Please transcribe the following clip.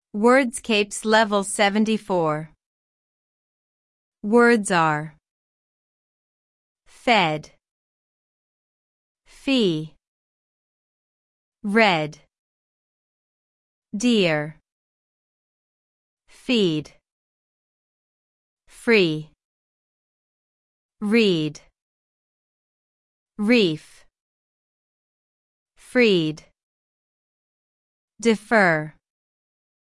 Wordscapes Level 74. Words are fed, fee, red, dear, feed, free, read, reef, freed, defer.